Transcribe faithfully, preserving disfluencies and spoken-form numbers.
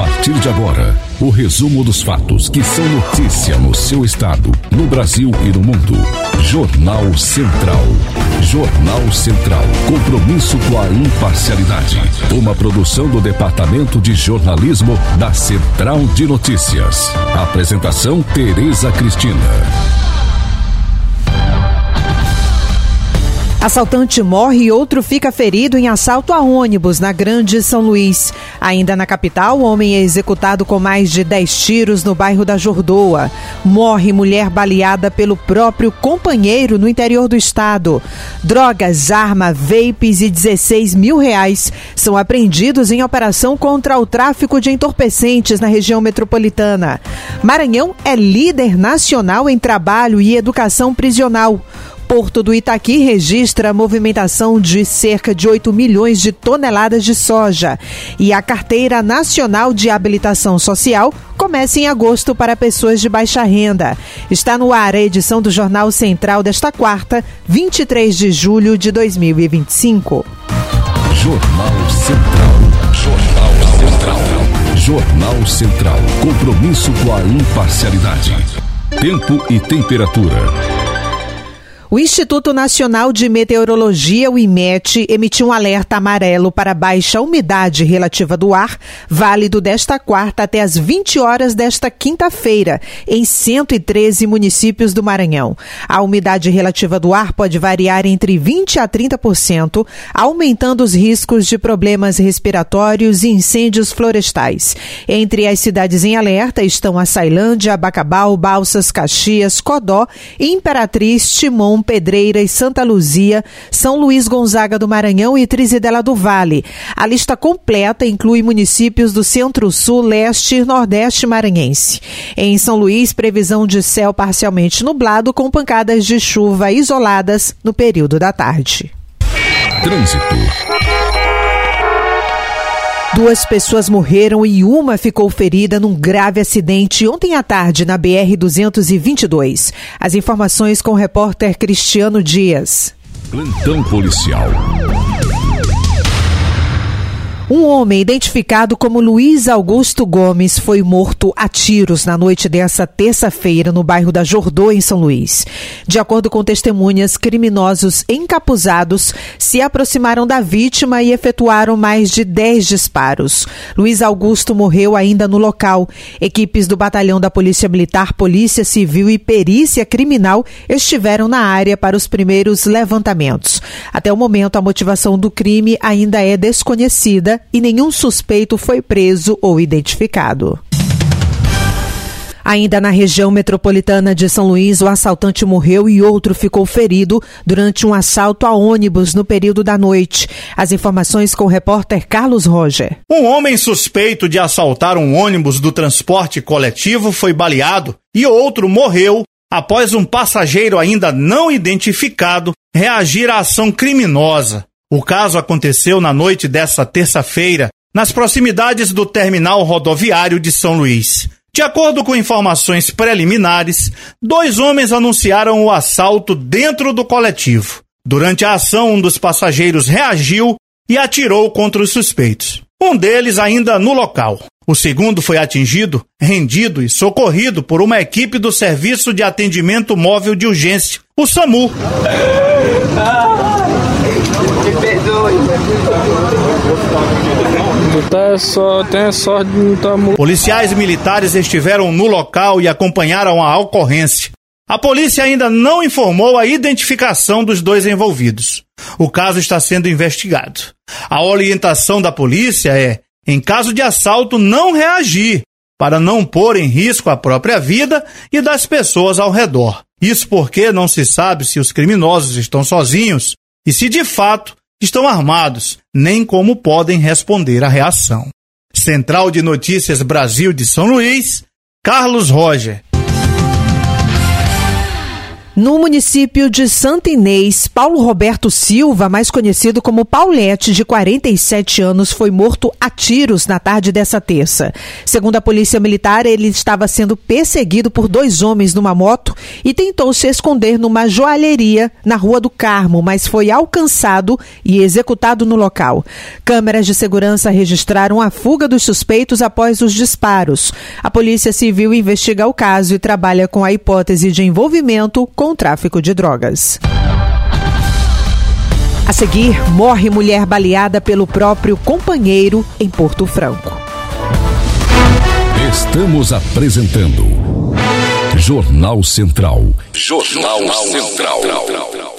partir de agora, o resumo dos fatos que são notícia no seu estado, no Brasil e no mundo. Jornal Central. Jornal Central. Compromisso com a imparcialidade. Uma produção do Departamento de Jornalismo da Central de Notícias. Apresentação Tereza Cristina. Assaltante morre e outro fica ferido em assalto a ônibus na Grande São Luís. Ainda na capital, o homem é executado com mais de dez tiros no bairro da Jordoa. Morre mulher baleada pelo próprio companheiro no interior do estado. Drogas, arma, vapes e dezesseis mil reais são apreendidos em operação contra o tráfico de entorpecentes na região metropolitana. Maranhão é líder nacional em trabalho e educação prisional. Porto do Itaqui registra a movimentação de cerca de oito milhões de toneladas de soja. E a Carteira Nacional de Habilitação Social começa em agosto para pessoas de baixa renda. Está no ar a edição do Jornal Central desta quarta, vinte e três de julho de dois mil e vinte e cinco. Jornal Central. Jornal Central. Jornal Central. Compromisso com a imparcialidade. Tempo e temperatura. O Instituto Nacional de Meteorologia, o IMET, emitiu um alerta amarelo para baixa umidade relativa do ar, válido desta quarta até as vinte horas desta quinta-feira, em cento e treze municípios do Maranhão. A umidade relativa do ar pode variar entre vinte a trinta por cento, aumentando os riscos de problemas respiratórios e incêndios florestais. Entre as cidades em alerta estão Açailândia, Bacabal, Balsas, Caxias, Codó, Imperatriz, Timon, Pedreiras, Santa Luzia, São Luís Gonzaga do Maranhão e Trizidela do Vale. A lista completa inclui municípios do Centro-Sul, Leste e Nordeste maranhense. Em São Luís, previsão de céu parcialmente nublado com pancadas de chuva isoladas no período da tarde. Trânsito. Duas pessoas morreram e uma ficou ferida num grave acidente ontem à tarde na B R duzentos e vinte e dois. As informações com o repórter Cristiano Dias. Plantão policial. Um homem identificado como Luiz Augusto Gomes foi morto a tiros na noite dessa terça-feira no bairro da Jordoa, em São Luís. De acordo com testemunhas, criminosos encapuzados se aproximaram da vítima e efetuaram mais de dez disparos. Luiz Augusto morreu ainda no local. Equipes do Batalhão da Polícia Militar, Polícia Civil e Perícia Criminal estiveram na área para os primeiros levantamentos. Até o momento, a motivação do crime ainda é desconhecida e nenhum suspeito foi preso ou identificado. Ainda na região metropolitana de São Luís, o assaltante morreu e outro ficou ferido durante um assalto a ônibus no período da noite. As informações com o repórter Carlos Roger. Um homem suspeito de assaltar um ônibus do transporte coletivo foi baleado e outro morreu após um passageiro ainda não identificado reagir à ação criminosa. O caso aconteceu na noite desta terça-feira, nas proximidades do terminal rodoviário de São Luís. De acordo com informações preliminares, dois homens anunciaram o assalto dentro do coletivo. Durante a ação, um dos passageiros reagiu e atirou contra os suspeitos. Um deles ainda no local. O segundo foi atingido, rendido e socorrido por uma equipe do Serviço de Atendimento Móvel de Urgência, o SAMU. Me perdoe. Tá só, tem sorte de não estar morto. Policiais militares estiveram no local e acompanharam a ocorrência. A polícia ainda não informou a identificação dos dois envolvidos. O caso está sendo investigado. A orientação da polícia é, em caso de assalto, não reagir, para não pôr em risco a própria vida e das pessoas ao redor. Isso porque não se sabe se os criminosos estão sozinhos e se de fato estão armados, nem como podem responder à reação. Central de Notícias Brasil de São Luís, Carlos Roger. No município de Santa Inês, Paulo Roberto Silva, mais conhecido como Paulete, de quarenta e sete anos, foi morto a tiros na tarde dessa terça. Segundo a polícia militar, ele estava sendo perseguido por dois homens numa moto e tentou se esconder numa joalheria na Rua do Carmo, mas foi alcançado e executado no local. Câmeras de segurança registraram a fuga dos suspeitos após os disparos. A Polícia Civil investiga o caso e trabalha com a hipótese de envolvimento com o tráfico de drogas. A seguir, morre mulher baleada pelo próprio companheiro em Porto Franco. Estamos apresentando Jornal Central. Jornal Central.